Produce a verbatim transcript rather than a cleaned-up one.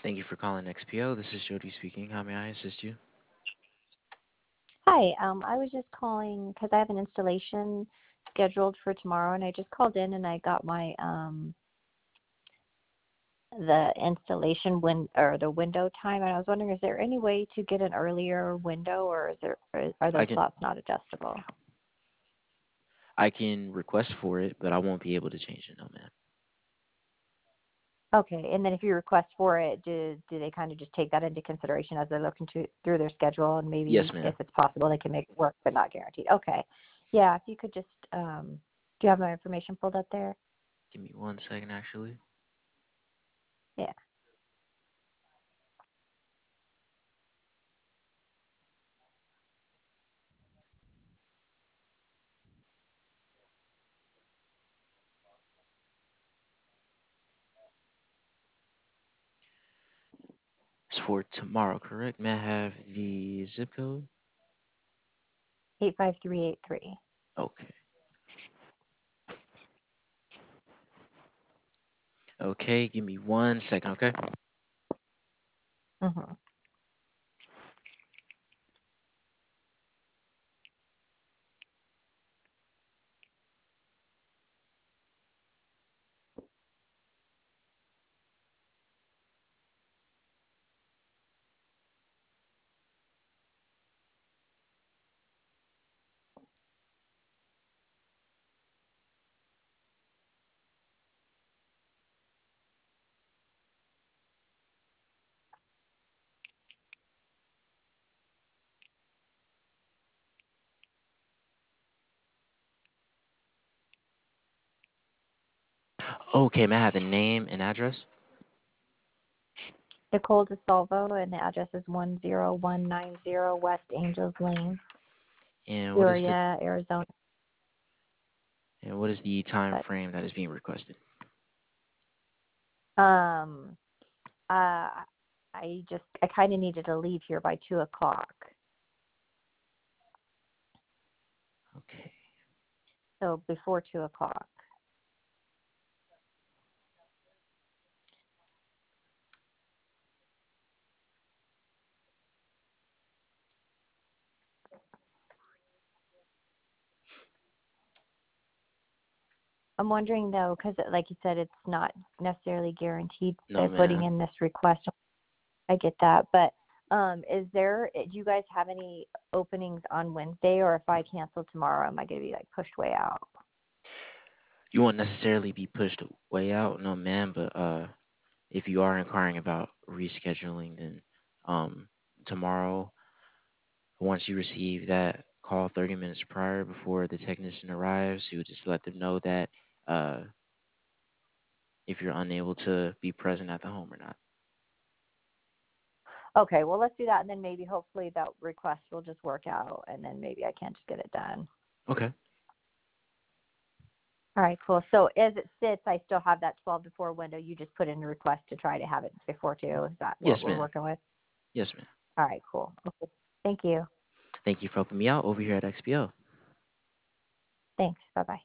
Thank you for calling X P O. This is Jody speaking. How may I assist you? Hi, um, I was just calling because I have an installation scheduled for tomorrow, and I just called in and I got my um the installation win or the window time, and I was wondering, is there any way to get an earlier window, or is there or are I those can slots not adjustable? I can request for it, but I won't be able to change it, no, ma'am. Okay, and then if you request for it, do do they kind of just take that into consideration as they're looking to through their schedule, and Yes, maybe ma'am. if it's possible they can make it work, but not guaranteed? Okay, yeah, if you could just um, do you have my information pulled up there? Give me one second, actually. Yeah. It's for tomorrow, correct? May I have the zip code? eight five three eight three. Okay. Okay, give me one second, okay? Mm-hmm. Okay, may I have the name and address? Nicole DeSalvo, and the address is one zero one nine zero West Angels Lane, And what is the Peoria, Arizona. and what is the time But frame that is being requested? um, uh, I just I kind of needed to leave here by two o'clock, Okay. so before two o'clock. I'm wondering though, because like you said, it's not necessarily guaranteed. No, Uh, putting ma'am. in this request, I get that, but um, is there? Do you guys have any openings on Wednesday, or if I cancel tomorrow, am I going to be like pushed way out? You won't necessarily be pushed way out, no, ma'am, but uh if you are inquiring about rescheduling, then um tomorrow, once you receive that call thirty minutes prior before the technician arrives, you would just let them know that uh, if you're unable to be present at the home or not. Okay, well, let's do that, and then maybe hopefully that request will just work out, and then maybe I can just get it done. Okay. All right, cool. So as it sits, I still have that twelve to four window. You just put in a request to try to have it before two. Is that Yes, what we're ma'am. working with? Yes, ma'am. All right, cool. Okay. Thank you. Thank you for helping me out over here at X P O. Thanks. Bye-bye.